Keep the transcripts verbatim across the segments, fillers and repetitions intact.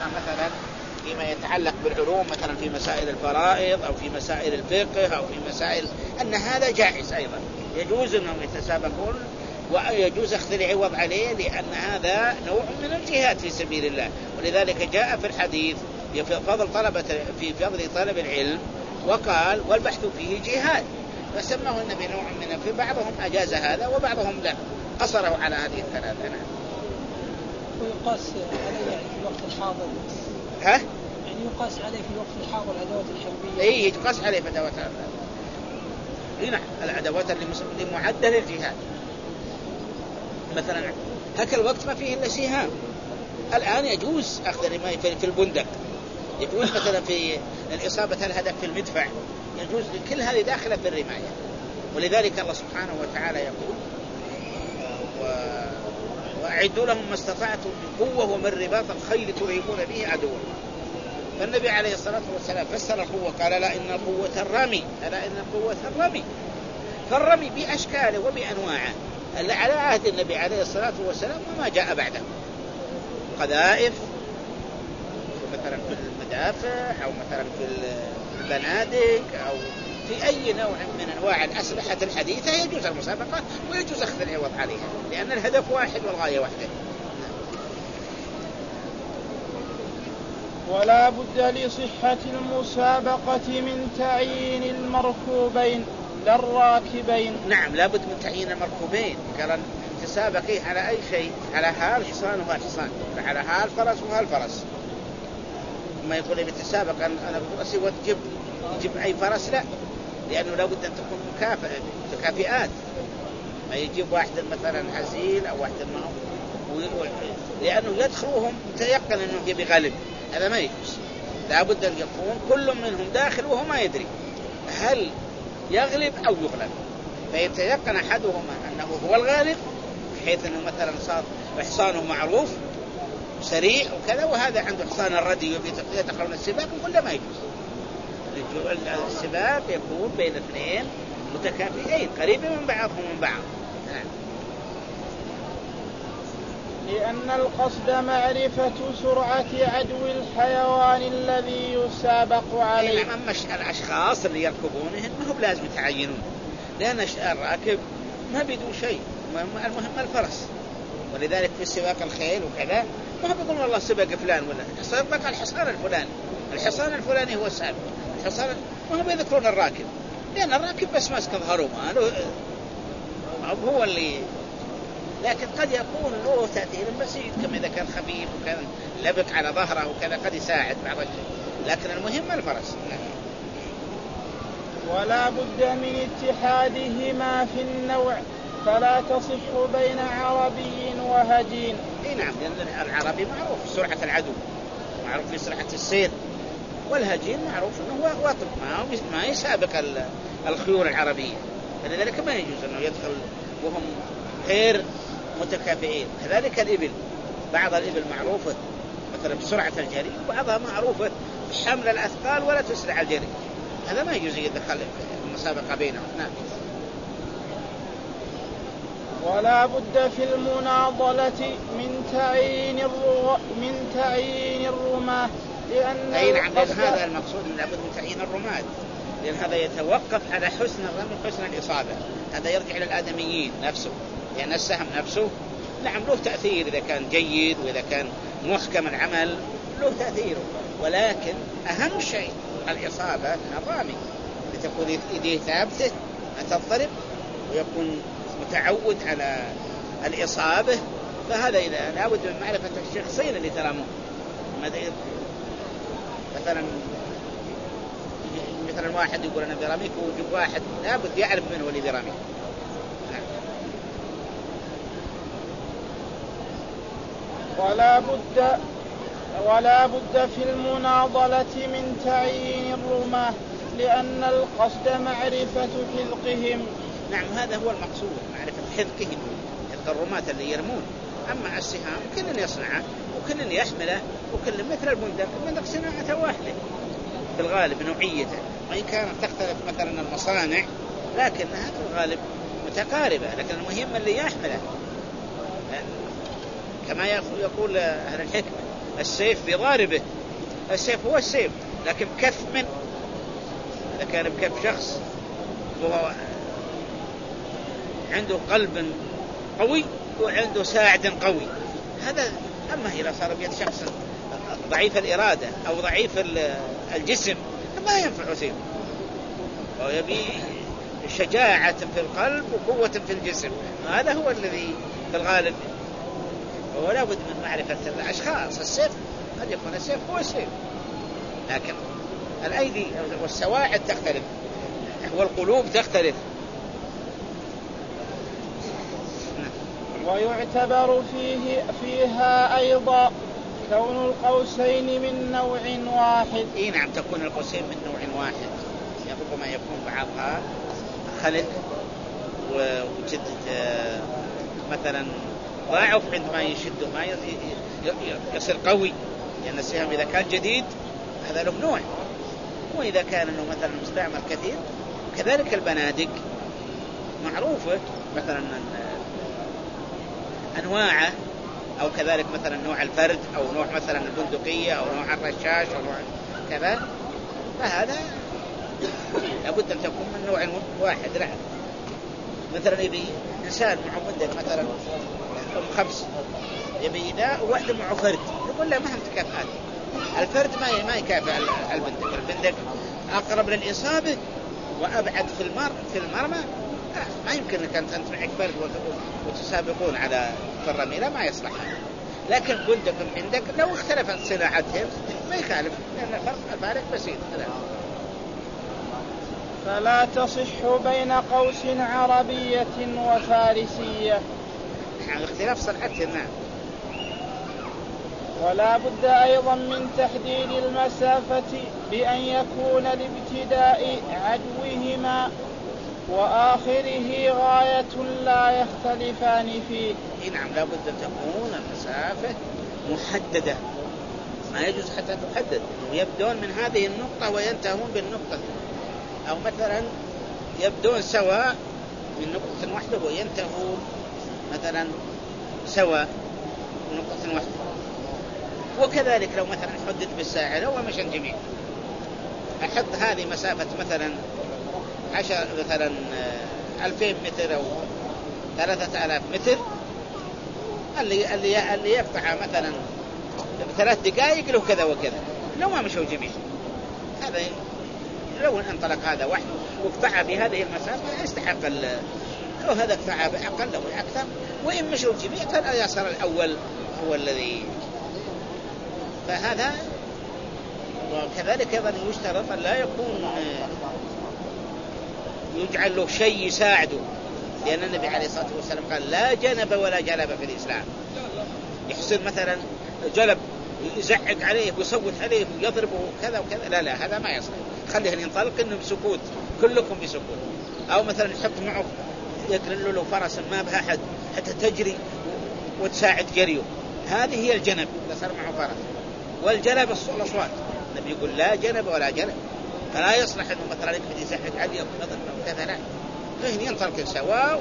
المسابقة مثلا فيما يتعلق بالعلوم، مثلا في مسائل الفرائض أو في مسائل الفقه أو في مسائل، أن هذا جائز أيضا، يجوز أنهم يتسابقون ويجوز أخذ العوض عليه، لأن هذا نوع من الجهاد في سبيل الله. ولذلك جاء في الحديث في فضل طلبة في فضل طلب العلم وقال والبحث فيه جهاد، فسماه النبي نوع من، في بعضهم أجاز هذا وبعضهم لا، قصره على هذه الثلاثة. ويقاس عليه يعني في الوقت الحاضر، ها؟ يعني يقاس عليه في الوقت الحاضر الأدوات الحربية. إيه يقاس عليه في الأدوات الحربية. هنا الأدوات اللي معدة للجهاد، مثلا هكا الوقت ما فيه إلا سهام، الآن يجوز أخذ الرماية في البندق، يجوز مثلا في الإصابة الهدف في المدفع، يجوز كل هذه داخلة في الرماية. ولذلك الله سبحانه وتعالى يقول و... وأعدوا لهم ما استطعتم من قوة ومن رباط الخيل ترهبون به عدوا. فالنبي عليه الصلاة والسلام فسر القوة قال لا إن القوة الرمي، ألا إن القوة الرمي، فالرمي بأشكاله وبأنواعه اللي على عهد النبي عليه الصلاة والسلام وما جاء بعده، قذائف مثلا في المدافع أو مثلا في البنادق أو في أي نوع من أنواع الأسلحة الحديثة يجوز المسابقة ويجوز أخذ العوض عليها، لأن الهدف واحد والغاية واحدة. ولا بد لصحة المسابقة من تعيين المركوبين لا الراكبين. نعم لا بد من تعيين المركوبين، قال تسابقي على أي شيء، على هال حصان وهالحصان، على هال فرس وهالفرس. ما يقول لي بتسابق أنا برأسي وتجيب يجيب أي فرس، لا، لأنه لا بد أن تكون مكافئة مكافئات، ما يجيب واحد مثلا هزيل أو واحد ما هو، لأنه يدخلوهم متيقن أنه يبي غالب، هذا ما يجوز. لا بد أن يكون كل منهم داخل وهو ما يدري هل يغلب أو يغلب، فيتيقن أحدهما أنه هو الغالب، بحيث أنه مثلا صار حصانه معروف سريع وكذا، وهذا عنده حصان الردي يدخلون السباق، ولا ما يجوز. السباق يكون بين اثنين متكافئين قريبين من بعضهم من بعض. لأن القصد معرفة سرعة عدو الحيوان الذي يسابق عليه. أما الأشخاص اللي يركبونهم ما هو لازم يتعينون، لأن الراكب ما بيدو شيء، المهم الفرس. ولذلك في سباق الخيل وكذا ما هو بيقولون والله سبق فلان ولا سبق الحصان الفلاني، الحصان الفلاني هو السابق، الحصان ما هو بيذكرون الراكب، لأن الراكب بس ماسك ظهره ما هو اللي، لكن قد يكون له تأثير بسيط، كما إذا كان خفيف وكان لبق على ظهره وكذا قد يساعد بعض الشيء، لكن المهم الفرس. ولا بد من اتحادهما في النوع، فلا تصح بين عربي وهجين. اي نعم، لأن العربي معروف سرعة العدو، معروف في سرعة السير، والهجين معروف أنه هو واطب ما يسابق الخيول العربية، فلذلك ما يجوز أنه يدخل وهم غير متكافئين. كذلك الإبل، بعض الإبل معروفة مثلا بسرعة الجري، وبعضها معروفة بحمل الأثقال ولا تسرع الجري، هذا ما يجوز يدخل المسابقة بينهم. نعم. ولا بد في المناضلة من تعيين الرو... من تعيين الرماة، لأن أي نعم، لأن هذا المقصود من لابد من تعيين الرماة، لأن هذا يتوقف على حسن الرمي وحسن الإصابة، هذا يرجع إلى الآدميين نفسه، لأن السهم نفسه نعم له تأثير إذا كان جيد وإذا كان محكم العمل له تأثيره، ولكن أهم شيء الإصابة الرامي، لتكون يديه ثابتة ما تضطرب ويكون متعود على الإصابة. فهذا إذا لابد من معرفة الشخصين اللي ترمون، مثلا مثلا واحد يقول أنا برميك ويجيب واحد لابد يعرف منه اللي برميك. ولا بد ولا بد في المناضلة من تعيين الرماة، لأن القصد معرفة حذقهم. نعم، هذا هو المقصود، معرفة حذقهم، حذق الرماة اللي يرمون. أما السهام كل يصنعه وكل يحمله وكل مثل البندق، البندق صناعة واحدة في الغالب نوعيته، وإن كانت تختلف مثلا المصانع لكنها في الغالب متقاربة، لكن المهم اللي يحمله، كما يقول أهل الحكمة السيف بضاربه. السيف هو السيف، لكن كف من، إذا كان بكف شخص وهو عنده قلب قوي وعنده ساعد قوي، هذا. أما إذا صار بيد شخص ضعيف الإرادة أو ضعيف الجسم ما ينفع سيف، ويبي شجاعة في القلب وقوة في الجسم، هذا هو الذي في الغالب. ولا بد من معرفة الأشخاص. السيف قد يكون السيف هو السيف، لكن الأيدي والسواعد تختلف والقلوب تختلف. ويعتبر فيه فيها أيضا كون القوسين من نوع واحد. إيه نعم، تكون القوسين من نوع واحد، يعني ربما يكون بعضها خلق وجد مثلا ضعف عندما يشد ما يصير قوي، لأن السهم إذا كان جديد هذا له نوع، وإذا كان إنه مثلا مستعمل كثير. كذلك البنادق معروفة مثلا أنواعه، أو كذلك مثلا نوع الفرد أو نوع مثلا البندقية أو نوع الرشاش أو نوع كذا، فهذا لابد أن تكون من نوع واحد. لا مثلا يبي إنسان معه بندق مثلا أم خمس، يبي ذا وواحد معه فرد، يقول له ما هم تكافئات. الفرد ما ما يكافئ البندق، البندق أقرب للإصابة وأبعد في المر في المرمى. آه ما يمكن أنك أنت معك فرد وتسابقون على الرميلة، ما يصلح. لكن بندق عندك لو اختلفت صناعتهم ما يخالف، لأن الفرق الفارق بسيط. فلا تصح بين قوس عربية وفارسية. يعني اختلاف صنعتهم. نعم. ولا بد أيضا من تحديد المسافة بأن يكون الابتداء عدوهما وآخره غاية لا يختلفان فيه. نعم، لا بد أن تكون المسافة محددة، ما يجوز حتى تحدد. يبدون من هذه النقطة وينتهون بالنقطة، أو مثلا يبدون سواء من نقطة واحدة وينتهون مثلا سواء من نقطة واحدة. وكذلك لو مثلا حدد بالساعة لو مشى الجميع، أحط هذه مسافة مثلا عشر مثلا ألفين متر أو ثلاثة آلاف متر، اللي اللي اللي يقطع مثلا ثلاث دقائق له كذا وكذا، لو ما مشوا جميع. هذا لو انطلق هذا واحد وقطع بهذه المسافة يستحق ال لو هذا قطع بأقل أو أكثر. وإن مشوا جميع فاليسار الأول هو الذي. فهذا. وكذلك أيضا يشترط أن لا يكون يجعل له شيء يساعده، لأن النبي عليه الصلاة والسلام قال لا جنب ولا جلب في الإسلام. يحصل مثلا جلب يزعق عليه ويصوت عليه ويضربه كذا وكذا، لا لا هذا ما يصلح. خليه ينطلق إنه بسكوت، كلكم بسكوت. أو مثلا يحط معه يقرن له فرس ما بها أحد حتى تجري وتساعد جريه، هذه هي الجنب إذا صار معه فرس. والجلب الأصوات، النبي يقول لا جنب ولا جلب، فلا يصلح إنه مثلا يقعد يزعق عليه أو كذا، لا فهن ينطلق سواء.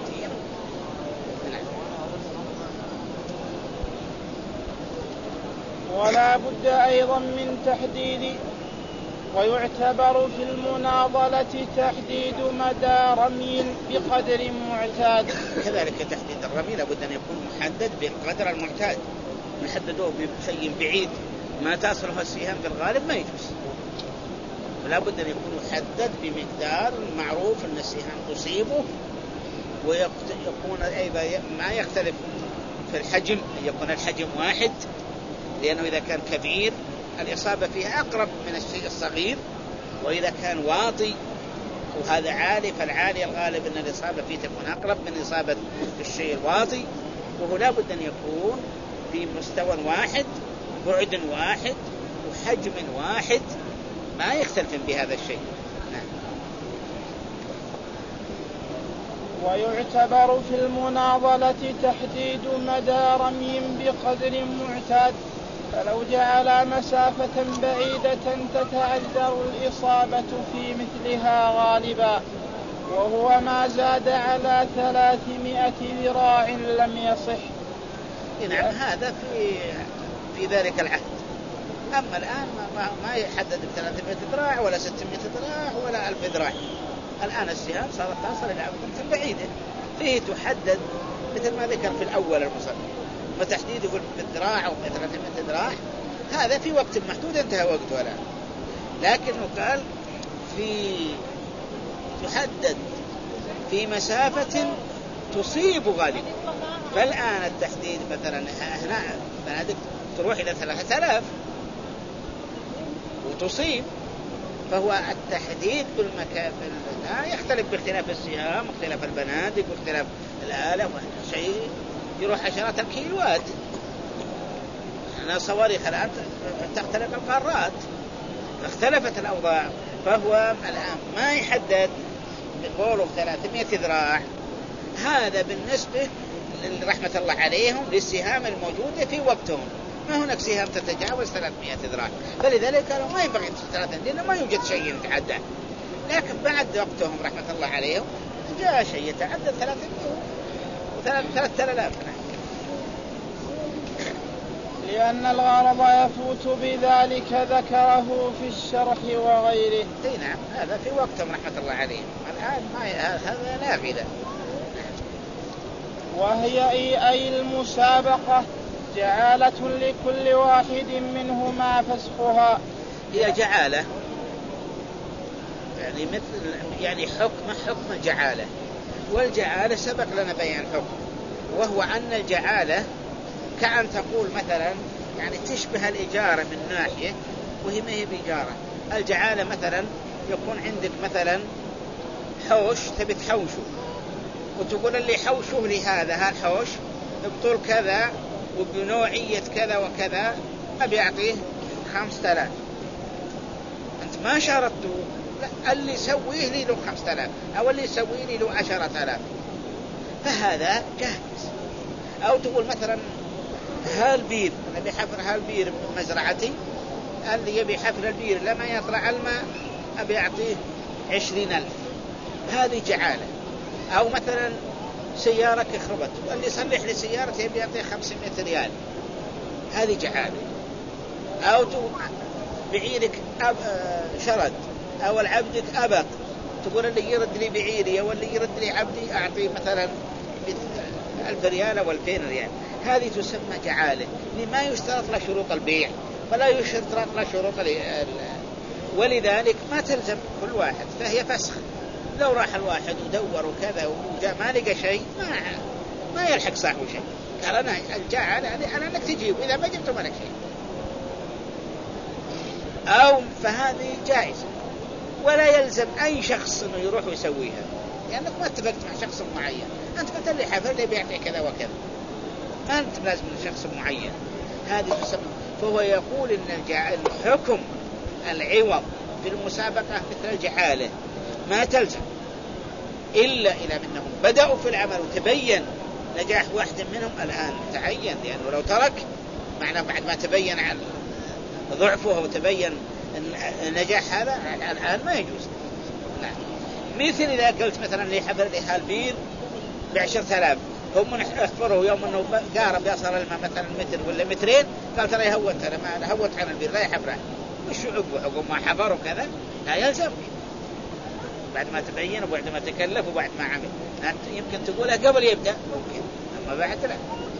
ولا بد أيضا من تحديد. ويعتبر في المناضلة تحديد مدى رمي بقدر معتاد. كذلك تحديد الرمي لابد أن يكون محدد بالقدر المعتاد، نحدده بشيء بعيد ما تصله السهام في الغالب ما يجوز. ولا بد أن يكون محدد بمقدار معروف أن السهام تصيبه، ويكون أيضا ما يختلف في الحجم، يكون الحجم واحد، لأنه إذا كان كبير الإصابة فيه أقرب من الشيء الصغير، وإذا كان واطي وهذا عالي فالعالي الغالب أن الإصابة فيه تكون أقرب من إصابة الشيء الواطي. وهو لا بد أن يكون في مستوى واحد، بعد واحد، وحجم واحد، ما يختلف بهذا الشيء. نعم. ويعتبر في المناضلة تحديد مدى رمي بقدر معتاد، فلو جعل مسافة بعيدة تتعذر الإصابة في مثلها غالبا، وهو ما زاد على ثلاثمائة ذراع لم يصح. نعم. هذا في في ذلك العهد. أما الآن ما, ما يحدد بثلاثمائة ذراع ولا ستمائة ذراع ولا ألف ذراع. الآن السهام صارت تصل إلى أماكن بعيدة فيه تحدد مثل ما ذكر في الأول المصنف، وتحديده بالذراع أو ثلاثمائة ذراع هذا في وقت محدود انتهى وقته الآن. لكنه قال في تحدد في مسافة تصيب غالبا. فالآن التحديد مثلا هنا بنادق تروح إلى ثلاثة آلاف وتصيب، فهو التحديد بالمكان يختلف باختلاف السهام واختلاف البنادق واختلاف الآلة شيء يروح عشرات الكيلوات. أنا صواريخ الآن تختلف القارات، اختلفت الأوضاع. فهو الآن ما يحدد بقوله ثلاثمائة ذراع. هذا بالنسبة رحمة الله عليهم للسهام الموجودة في وقتهم، ما هناك سهام تتجاوز ثلاثمائة ذراع، فلذلك قالوا ما ينبغي ثلاثة لأنه ما يوجد شيء يتعدى. لكن بعد وقتهم رحمة الله عليهم جاء شيء يتعدى ثلاثمائة وثلاثة آلاف. لأن الغرض يفوت بذلك ذكره في الشرح وغيره. اي نعم، هذا في وقتهم رحمة الله عليهم. الآن ما هذا نافذة. وهي أي, أي المسابقة جعالة لكل واحد منهما فسخها. هي جعالة يعني مثل يعني حكم حكم جعالة، والجعالة سبق لنا بيان حكم، وهو أن الجعالة كأن تقول مثلا يعني تشبه الإجارة من ناحية وهي ما هي بإجارة. الجعالة مثلا يكون عندك مثلا حوش تبي تحوشه، وتقول اللي حوشه لهذا هالحوش بطول كذا وبنوعية كذا وكذا أبي أعطيه خمسة آلاف. أنت ما شرطته، لا، اللي يسويه لي له خمسة آلاف أو اللي يسويه لي له عشرة آلاف، فهذا جاهز. أو تقول مثلا هالبير أنا بحفر هالبير مزرعتي، اللي يبي حفر البير لما يطلع الماء أبي أعطيه عشرين ألف، هذه جعالة. أو مثلا سيارة خربت واللي يصلح لي سيارتي يبي يعطيه خمسمائة ريال، هذه جعالة. أو بعيرك أب... شرد أو العبدك أبق، تقول اللي يرد لي بعيري واللي يرد لي عبدي أعطيه مثلا ألف ريال أو ألفين ريال، هذه تسمى جعالة. لما يشترط له شروط البيع فلا يشترط له شروط ال... ولذلك ما تلزم كل واحد، فهي فسخ. لو راح الواحد ودور وكذا وجاء ما لقى شيء ما ما يلحق صاحبه شيء، قال أنا الجعالة أنا أنك تجيب، إذا ما جبت ما لك شيء. أو فهذه جائزة، ولا يلزم أي شخص إنه يروح ويسويها، لأنك ما اتفقت مع شخص معين. أنت قلت لي حفر لي بيعطي كذا وكذا، ما أنت لازم لشخص معين. هذه تسمى. فهو يقول إن الحكم العوض في المسابقة مثل الجعالة ما تلزم إلا إلى منهم بدأوا في العمل وتبين نجاح واحد منهم الآن تعين، لأنه لو ترك معناه بعد ما تبين عن ضعفه وتبين النجاح هذا الآن ما يجوز. نعم. مثل إذا قلت مثلا لي حفر لي هالبير بعشرة آلاف، هم يحفروا يوم أنه قارب يصل الماء مثلا متر ولا مترين، قال ترى يهوت أنا ما هوت عن البير لا يحفره، وش عقبه عقب ما حفروا كذا لا يلزم بعد ما تبين وبعد ما تكلف وبعد ما عمل. يمكن تقولها قبل يبدأ ممكن، أما بعد لا.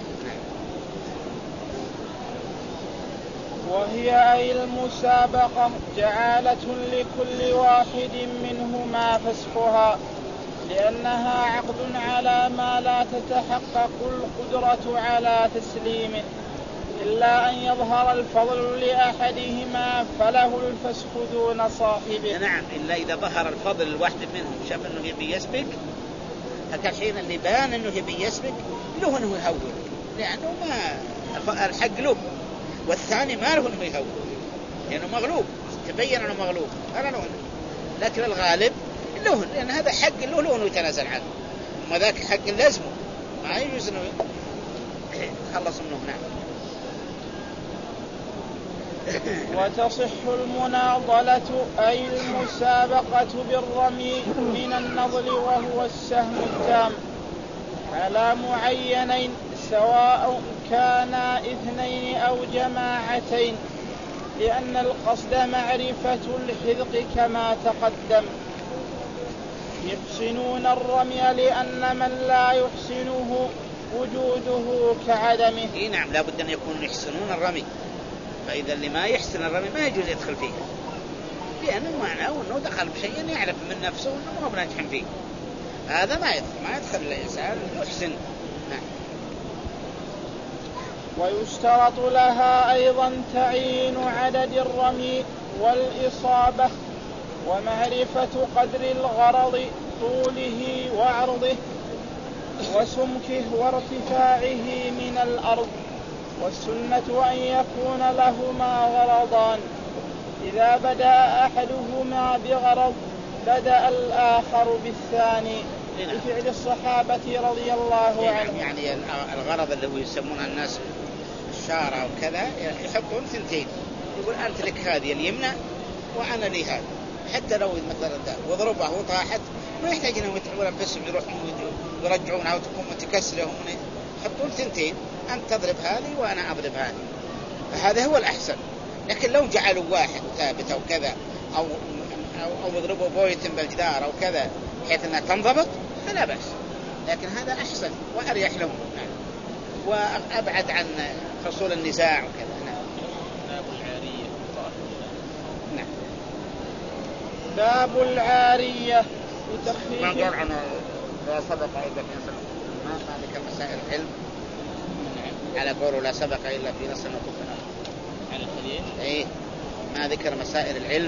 وهي أي المسابقة جعالة لكل واحد منهما فسخها، لأنها عقد على ما لا تتحقق القدرة على تسليمه، إلا أن يظهر الفضل لأحدهما فله الفسخ دون صاحبه. نعم، إلا إذا ظهر الفضل الواحد منهم شاف أنه يبي يسبق، فكالحين اللي بان أنه يبي يسبق له أنه يهول، لأنه ما الحق له، والثاني ما له أنه يهول لأنه مغلوب، تبين أنه مغلوب أنا له. لكن الغالب له، لأن هذا حق له له أنه يتنازل عنه، وما ذاك حق لازمه ما يجوز أنه خلص منه. نعم. وتصح المناضلة أي المسابقة بالرمي من النضل وهو السهم التام على معينين سواء كانا اثنين أو جماعتين، لأن القصد معرفة الحذق كما تقدم. يحسنون الرمي لأن من لا يحسنه وجوده كعدمه. إيه نعم، لا بد أن يكونوا يحسنون الرمي، فإذا اللي ما يحسن الرمي ما يجوز يدخل فيه، لأنه معناه أنه دخل بشيء يعرف من نفسه أنه ما هو بنجح فيه، هذا ما يدخل ما يدخل الإنسان يحسن. نعم. ويشترط لها أيضا تعيين عدد الرمي والإصابة، ومعرفة قدر الغرض طوله وعرضه وسمكه وارتفاعه من الأرض. والسنة أن يكون لهما غرضان، إذا بدأ أحدهما بغرض بدأ الآخر بالثاني، بفعل الصحابة رضي الله عنهم. يعني الغرض اللي هو يسمونها الناس الشارع وكذا يحطون ثنتين، يقول أنت لك هذه اليمنى وأنا لي هذا، حتى لو مثلا وضربه وطاحت ما يحتاج أنهم يتعبون أنفسهم يروحون يرجعونها أو تكون متكسرة، هم يحطون ثنتين، أنت تضرب هذه وأنا أضرب هذه، فهذا هو الأحسن. لكن لو جعلوا واحد ثابت أو كذا أو أو يضربوا بويت بالجدار أو كذا بحيث أنها تنضبط فلا بأس، لكن هذا أحسن وأريح لهم وأبعد عن حصول النزاع وكذا. نعم. باب العارية. نعم. باب العارية بتخفيف. ما قال عنه لا سبق إلا في نص ما ما ذكر مسائل العلم. نعم. على قوله لا سبق إلا في نص وكفنا. على الخليل. إيه ما ذكر مسائل العلم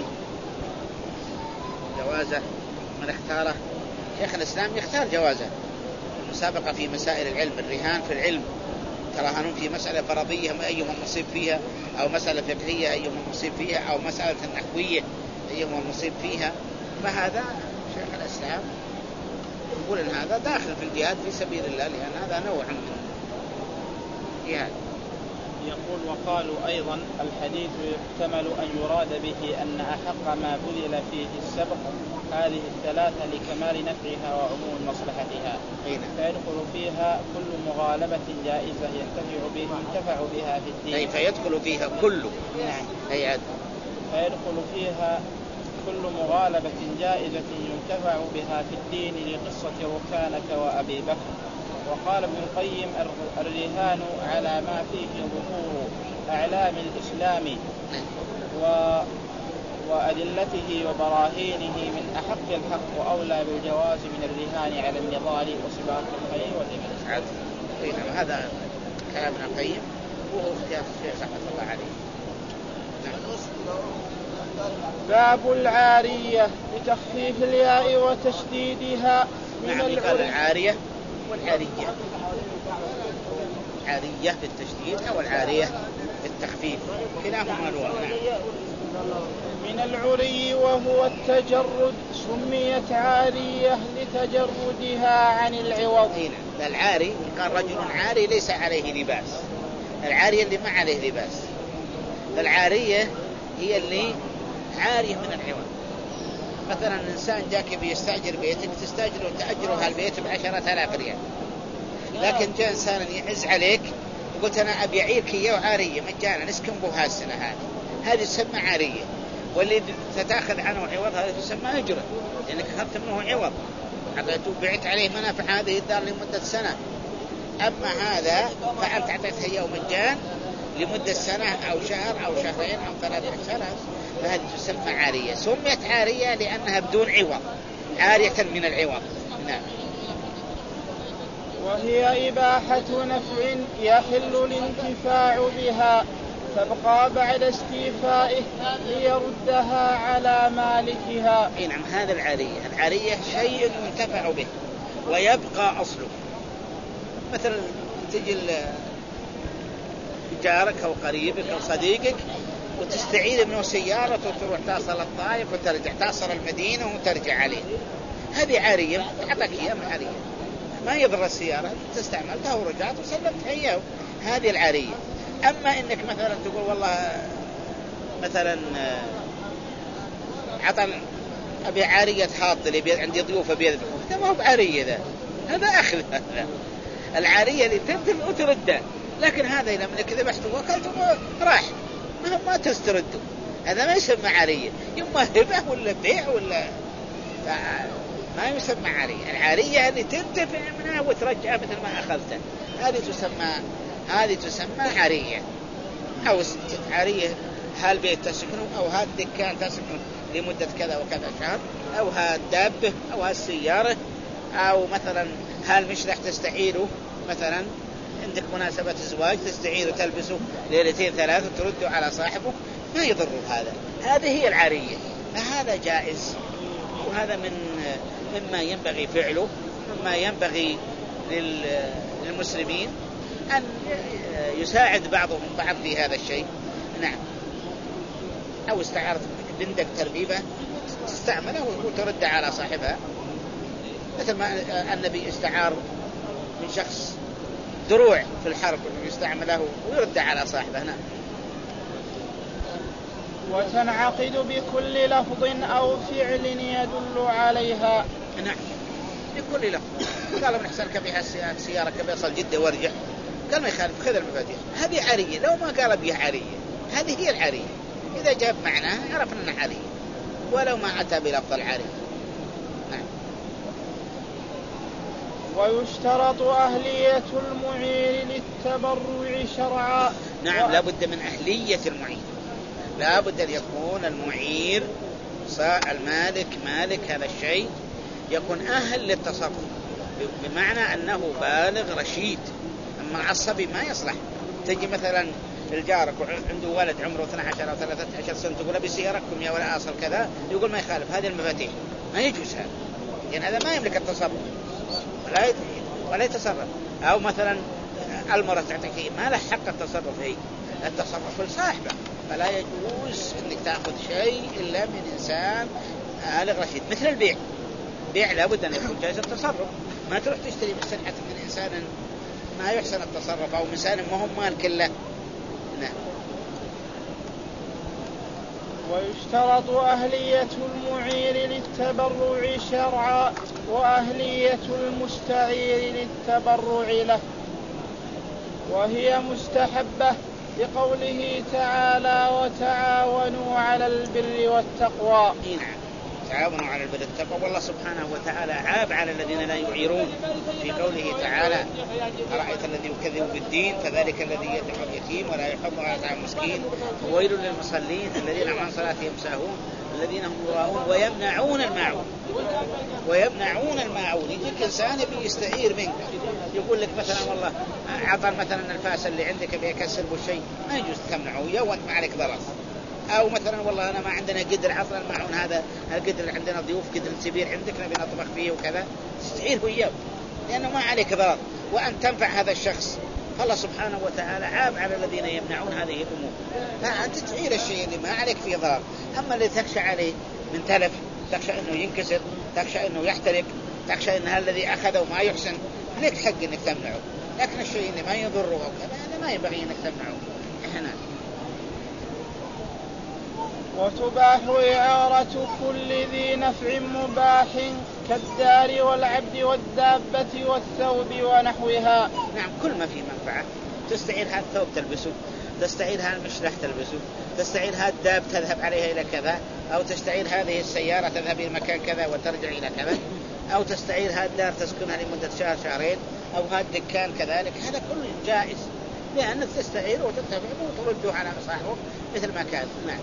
جوازه من اختاره. شيخ الإسلام يختار جوازه المسابقة في مسائل العلم، الرهان في العلم، تراهنون في مسألة فرضية أيهم المصيب فيها، أو مسألة فقهية أيهم المصيب فيها، أو مسألة نحوية أيهم المصيب فيها، فهذا شيخ الإسلام يقول إن هذا داخل في الجهاد في سبيل الله، لأن هذا نوع من الجهاد. يقول وقالوا أيضا الحديث يحتمل أن يراد به أن أحق ما بذل فيه السبق هذه الثلاثة لكمال نفعها وعموم مصلحتها، فيدخل فيها كل مغالبة جائزة ينتفع بها ينتفع بها في الدين. أي فيدخل فيها كل. نعم. أي فيدخل فيها كل مغالبة جائزة ينتفع بها في الدين لقصة ركانة وأبي بكر. وقال ابن القيم الرهان على ما فيه ظهور أعلام الإسلام و وأدلته وبراهينه من أحق الحق وأولى بالجواز من الرهان على النضال وسباق الخير والإبن. نعم. هذا كلام ابن القيم وهو اختيار الشيخ رحمة الله عليه. باب العارية بتخفيف الياء وتشديدها من نعم. قال العارية والعارية، عارية بالتشديد أو العارية بالتخفيف، كلاهما الواو. نعم. من العري وهو التجرد سميت عارية لتجردها عن العوض. هنا العاري قال رجل عاري ليس عليه لباس، العارية اللي ما عليه لباس. العارية هي اللي عارية من العوض. مثلا الإنسان جاك بيستأجر بيتك، تستأجر وتأجره هالبيت بعشرة آلاف ريال، لكن جاء إنسان يعز عليك وقلت أنا أبي أعيرك إياه عارية مجانا نسكن بها السنة هذه، هذه تسمى عارية. واللي تتأخذ عنه عوض هذا تسمى أجرة، لأنك أخذت منه عوض أعطيته بعت عليه منافع هذه الدار لمدة سنة. أما هذا فأنت أعطيته إياه مجان لمدة سنة أو شهر أو شهرين أو ثلاثة سنة، فهذه تسمى عارية. سميت عارية لأنها بدون عوض، عارية من العوض. نعم. وهي إباحة نفع يحل الانتفاع بها تبقى بعد استيفائه ليردها على مالكها. نعم. هذا العارية، العارية شيء ينتفع به ويبقى أصله. مثلا تجي جارك أو قريبك أو صديقك وتستعيد منه سيارة وتروح تصل الطائف وترجع تصل المدينة وترجع عليه، هذه عارية أعطاك إياه من عارية، ما يضر السيارة تستعملتها ورجعت وسلمتها إياه، هذه العارية. أما إنك مثلا تقول والله مثلا عطل أبي عارية حاط لي بيد عندي ضيوف بيد، هذا ما هو بعارية، ذا هذا أخذ. العارية اللي تبدل وتردها، لكن هذا إذا من كذبحته وأكلته راح ما ما تسترده، هذا ما يسمى عارية، يما هبة ولا بيع ولا ما يسمى عارية. العارية اللي تنتفع منها وترجع مثل ما أخذته، هذه تسمى هذه تسمى عارية. أو عارية هال بيت تسكنه، أو هال دكان تسكنه لمدة كذا وكذا شهر، أو هال دابة، أو هال سيارة، أو مثلا هال مشلح تستعيره، مثلا عندك مناسبة الزواج تستعيره تلبسه ليلتين ثلاثة وترده على صاحبه، ما يضر هذا. هذه هي العارية، فهذا جائز، وهذا من مما ينبغي فعله، مما ينبغي للمسلمين أن يساعد بعضهم بعض في هذا الشيء. نعم. أو استعارت بندق تربيبة تستعمله وترد على صاحبها، مثل ما النبي استعار من شخص دروع في الحرب يستعمله ويرد على صاحبه. نعم. وتنعقد بكل لفظ أو فعل يدل عليها. نعم، بكل لفظ. قال من حسنك بها سيارة بيصل جدة وارجع، قال ما يخالف خذ المفاتيح، هذه عارية. لو ما قال بها عارية، هذه هي العارية. إذا جاب معناها عرفنا أنها عارية، ولو ما أتى بلفظ العارية. نعم. ويشترط أهلية المعير للتبرع شرعا. نعم، لا بد من أهلية المعير، لا بد أن يكون المعير المالك مالك هذا الشيء يكون أهل للتصرف، بمعنى أنه بالغ رشيد. أما العصبي ما يصلح. تجي مثلا الجارك عنده ولد عمره اثنا عشر أو ثلاثة عشر سنة تقول بسياركم يا ولا أصل كذا، يقول ما يخالف، هذه المفاتيح ما يجوز هذا، لأن يعني هذا ما يملك التصرف ولا ولا يتصرف. أو مثلا المرأة تعطيك ما له حق التصرف، هي التصرف لصاحبه، فلا يجوز أنك تأخذ شيء إلا من إنسان بالغ رشيد. مثل البيع، بيع لابد أن يكون جائز التصرف، ما تروح تشتري بسلعة من إنسان ما يحسن التصرف أو إنسان ما هم مال كله. نعم. ويشترط أهلية المعير للتبرع شرعا، وأهلية المستعير للتبرع له، وهي مستحبة بقوله تعالى وتعاونوا على البر والتقوى. نعم، تعاونوا على البر والتقوى. والله سبحانه وتعالى عاب على الذين لا يعيرون في قوله تعالى أرأيت الذي يكذب بالدين فذلك الذي يدعو اليتيم ولا يحض على طعام المسكين وويل للمصلين الذين عن صلاتهم ساهون الذين هم يراءون ويمنعون الماعون ويمنعون الماعون. يجيك إنسان بيستعير منك، يقول لك مثلا والله عطل مثلا الفاس اللي عندك بيكسر بالشيء، ما يجوز تمنعه وياه وانت ما عليك ضرر. أو مثلا والله أنا ما عندنا قدر عطل الماعون هذا، القدر عندنا ضيوف قدر كبير عندك نبي نطبخ فيه وكذا، تستعيره وياه لأنه ما عليك ضرر وأن تنفع هذا الشخص. الله سبحانه وتعالى عاب على الذين يمنعون هذه الأمور، فأنت تعير الشيء اللي ما عليك فيه ضرر. أما اللي تخشى عليه من تلف، تخشى أنه ينكسر، تخشى أنه يحترق، تخشى أن الذي أخذه ما يحسن، لك حق أنك تمنعه. لكن الشيء اللي ما يضره هذا ما ينبغي أنك تمنعه. إحنا وتباح إعارة كل ذي نفع مباح كالدار والعبد والدابة والثوب ونحوها. نعم، كل ما فيه منفعة. تستعير هذا الثوب تلبسه، تستعير هذا المشلح تلبسه، تستعير هذا الداب تذهب عليها إلى كذا، أو تستعير هذه السيارة تذهب إلى مكان كذا وترجع إلى كذا، أو تستعير هذا الدار تسكنها لمدة شهر شهرين، أو هذا الدكان كذلك. هذا كله جائز لأنك تستعير وتنتفع وترده على صاحبه مثل ما كان. نعم.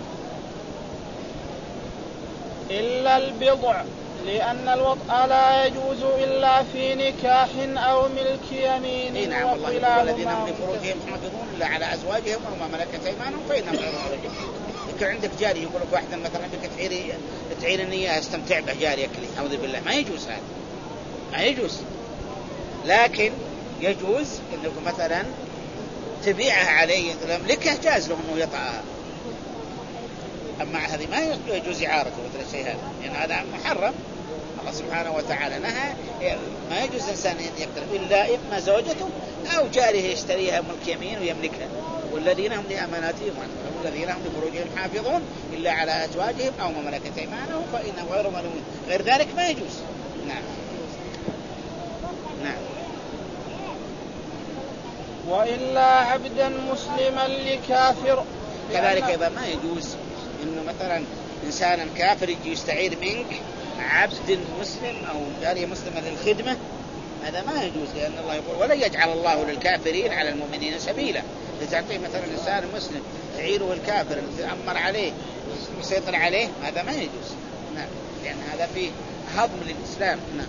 إلا البضع، لأن الوطء لا يجوز إلا في نكاح أو ملك يمين. إيه نعم، والله يقول الذين هم لفروجهم حافظون إلا على أزواجهم أو ما ملكت أيمانهم فإنهم غير ملومين. يمكن عندك جاري يقول لك واحدة مثلا بك تعيري تعير النية استمتع به جاريك لي، أعوذ بالله، ما يجوز هذا، ما يجوز. لكن يجوز إنك مثلا تبيعها عليه تملكه، جاز له إنه يطعها. أما هذه ما يجوز إعارته مثل الشيء هذا، لأن يعني هذا محرم. الله سبحانه وتعالى نهى، ما يجوز إنسان يقترب إلا إما زوجته أو جاره يشتريها ملك يمين ويملكها. والذين هم لأماناتهم والذين هم لفروجهم حافظون إلا على أزواجهم أو ما ملكت أيمانهم فإنهم غير ملومين. غير ذلك ما يجوز. نعم. نعم. وإلا عبدا مسلما لكافر. كذلك أيضا ما يجوز إنه مثلا إنسان كافر يجي يستعير منك عبد مسلم أو جارية مسلمة للخدمة، هذا ما يجوز، لأن الله يقول ولا يجعل الله للكافرين على المؤمنين سبيلا. إذا تعطيه مثلا إنسان مسلم تعيره الكافر تأمر عليه يسيطر عليه، هذا ما يجوز، نعم، لأن هذا فيه هضم للإسلام. نعم.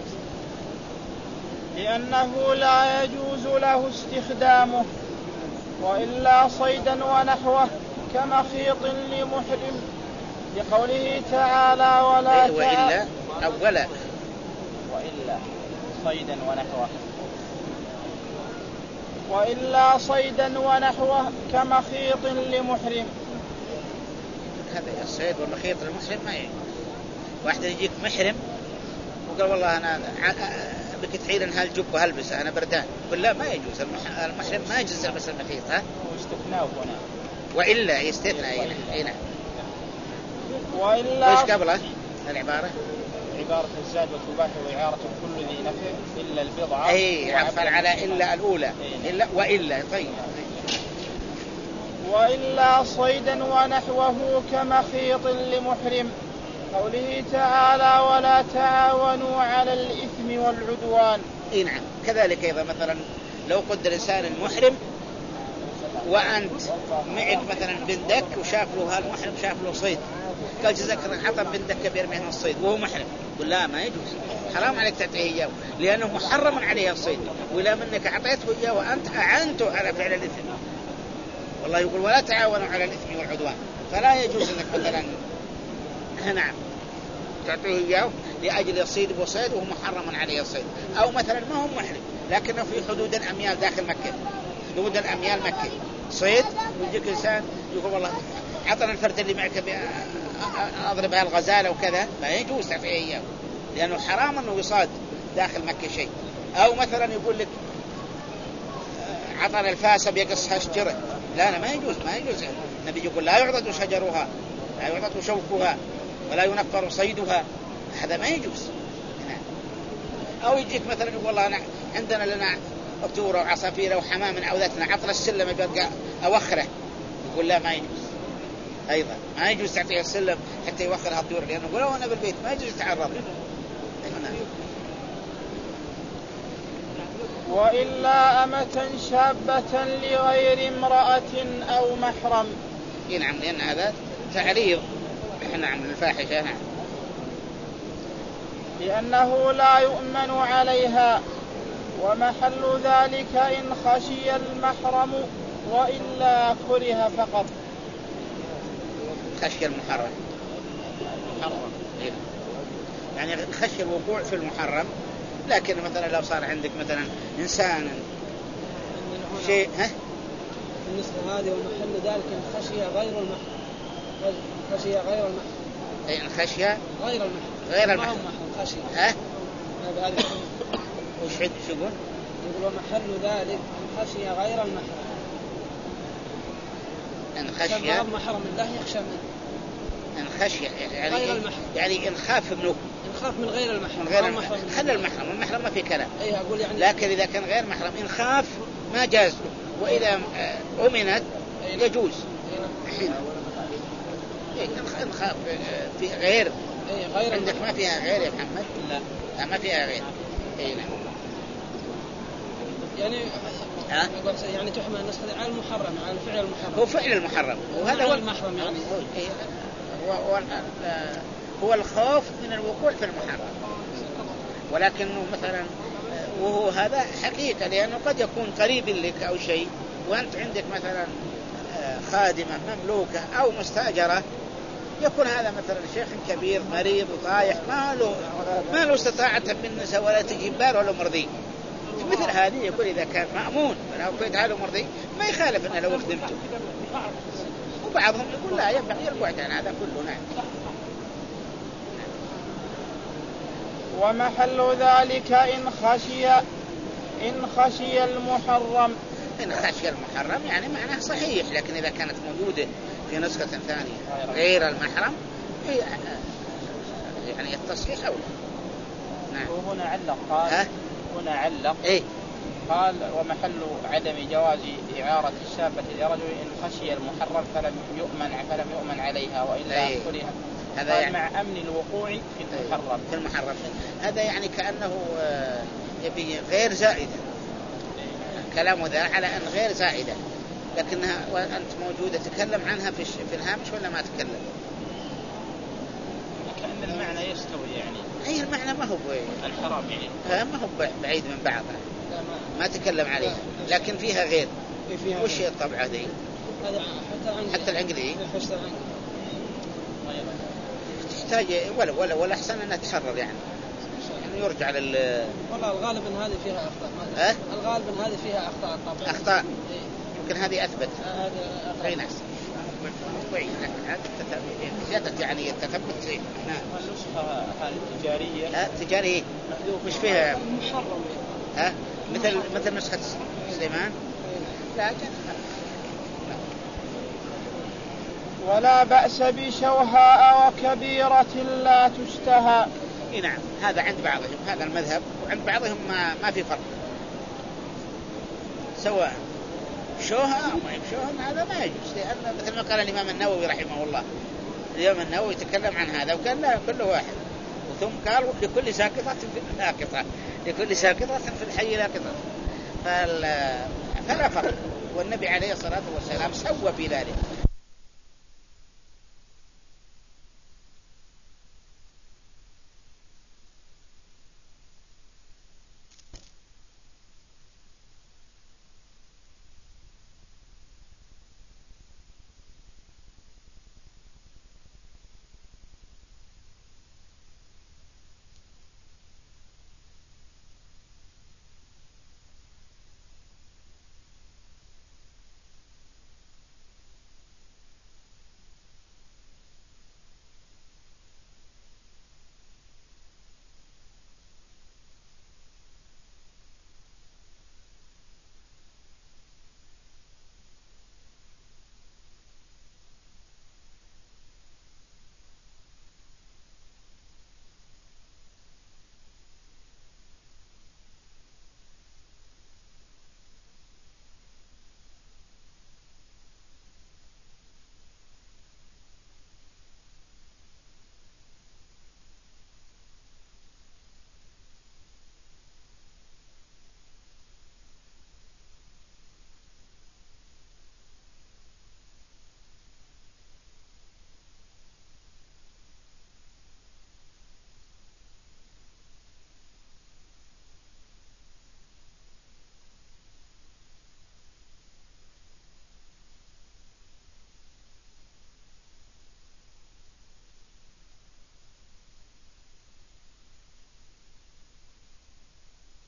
لأنه لا يجوز له استخدامه. وإلا صيدا ونحوه كمخيط لمحرم، لقوله تعالى ولا وإلا أولا وإلا صيدا ونحوه وإلا صيدا ونحوه كمخيط لمحرم. هذا الصيد والمخيط للمحرم ما يجوز. واحد يجيك محرم وقال والله أنا بك تحيل هالجب وهلبسه أنا بردان، قل لا ما يجوز، المحرم ما يجوز يلبس المخيط. ها واستثناء هنا وإلا يستثنى هنا. وإلا وإيش قبله العبارة؟ عبارة الزاد وتباح وإعارة كل ذي نفع إلا البضعة. أي عفوا على إلا الأولى. إلا وإلا. طيب. وإلا صيدا ونحوه كمخيط لمحرم، قوله تعالى ولا تعاونوا على الإثم والعدوان. اي نعم. كذلك ايضا مثلا لو قدر انسان محرم وانت معك مثلا بندك وشاف له هالمحرم شاف له صيد، قال جزاك الله عطى بندك كبير من الصيد وهو محرم، قل لا ما يجوز، حرام عليك تعطيه اياه لانه محرم عليه الصيد، ولا منك اعطيته اياه وانت اعنته على فعل الاثم. والله يقول ولا تعاونوا على الاثم والعدوان، فلا يجوز انك مثلا نعم تعطيه إياه لأجل الصيد بصيد وهو محرم عليه الصيد، أو مثلا ما هو محرم لكنه في حدود الأميال داخل مكة، حدود الأميال مكة صيد، ويجيك إنسان يقول والله عطنا الفرد اللي معك أضرب هالغزالة وكذا، ما يجوز تعطيه إياه لأنه حرام أنه يصاد داخل مكة شيء. أو مثلا يقول لك عطنا الفاسة بيقصها شجرة، لا لا ما يجوز، ما يجوز. النبي يقول لا يعضد شجرها لا يعضد شوكها ولا ينفر صيدها، هذا ما يجوز. أو يجيك مثلا يقول والله أنا عندنا لنا طيور وعصافير وحمام من عودتنا عطر السلم يبقى أوخره، يقول لا ما يجوز أيضا، ما يجوز تعطيه السلم حتى يوخرها الطيور، لأنه يقولوا أنا بالبيت ما يجوز يتعرض. وإلا أمة شابة لغير امرأة أو محرم. نعم، لأن هذا تعريض نعم الفاحشة. نعم. لأنه لا يؤمن عليها، ومحل ذلك إن خشي المحرم، وإلا كره فقط. خشي المحرم يعني خشي الوقوع في المحرم، لكن مثلا لو صار عندك مثلا إنسان شيء ها بالنسبة هذه ومحل ذلك إن خشي غير المحرم، خشي غير المحرم أي إن خشي غير المحرم غير المحرم خشي ها وش عد شو يقول؟ يقول ومحل ذلك إن خشي غير المحرم، إن خشي غير محرم الله يخشى منه، إن خشي يعني غير المحرم، يعني إن خاف منه، إن خاف من غير المحرم، من غير المحرم خلى المحرم، المحرم ما في كلام. أيه أقول يعني لكن إذا كان غير محرم إن خاف ما جاز له، وإذا أمنت يجوز. حين إن خاف في غير أيه غير عندك المحرم. ما فيها غير يا محمد؟ لا لا ما فيها غير. أي نعم. يعني ها؟ يعني تحمل النسخة على المحرم، على الفعل المحرم، هو فعل المحرم، وهذا هو المحرم يعني هو هو, هو الخوف من الوقوع في المحرم، ولكنه مثلا وهو هذا حقيقة، لأنه قد يكون قريب لك أو شيء، وأنت عندك مثلا خادمة مملوكة أو مستأجرة، يكون هذا مثلا شيخ كبير مريض وطايح ما له ما له استطاعة بالنساء ولا تجيب بال ولا مرضي، مثل هذه يقول إذا كان مأمون لو كنت هذا مرضي ما يخالف أنه لو خدمته. وبعضهم يقول لا ينبغي البعد عن هذا كله. نعم. ومحل ذلك إن خشي إن خشي المحرم. إن خشي المحرم يعني معناه صحيح، لكن إذا كانت موجودة في نسخة ثانية غير المحرم يعني التصحيح أولى. نعم. وهنا علق قال ها؟ هنا علق إيه؟ قال ومحل عدم جواز إعارة الشابة لرجل إن خشي المحرم فلم يؤمن فلم يؤمن عليها وإلا كره. هذا يعني مع أمن الوقوع في المحرم. في المحرم هذا يعني كأنه يبي غير زائدة، كلامه ذا على أن غير زائدة، لكنها وأنت موجودة تكلم عنها في في الهامش ولا ما تكلم؟ كأن المعنى يستوي يعني. أي المعنى ما هو الحرام يعني. ما هو بعيد من بعضها، ما تكلم عليها، لكن فيها غير. وش هي الطبعة دي؟ حتى العنقلي تحتاج ولا ولا ولا أحسن أنها تحرر يعني. يعني يرجع لل. والله الغالب إن هذه فيها أخطاء. أه؟ الغالب إن هذه فيها أخطاء طبعا. أخطاء. يمكن هذه أثبت. هذه أي ناس. كويس. هذا التثبت زيادة يعني التثبت زين. نعم. النسخة هذه التجارية. ها تجارية. مش فيها. محرم. ها مثل مثل نسخة سليمان. لا جد. ولا بأس بشوهاء وكبيرة لا تشتهى. إيه نعم هذا عند بعضهم هذا المذهب، وعند بعضهم ما ما في فرق، سواء شوها أو ما يشوها هذا ما يجوز، لأن مثل ما قال الإمام النووي رحمه الله، الإمام النووي يتكلم عن هذا وقال لا كل واحد، ثم قال لكل ساقطة لاقطة، لكل ساقطة في الحي لاقطة، فلا فرق، والنبي عليه الصلاة والسلام سوى في ذلك،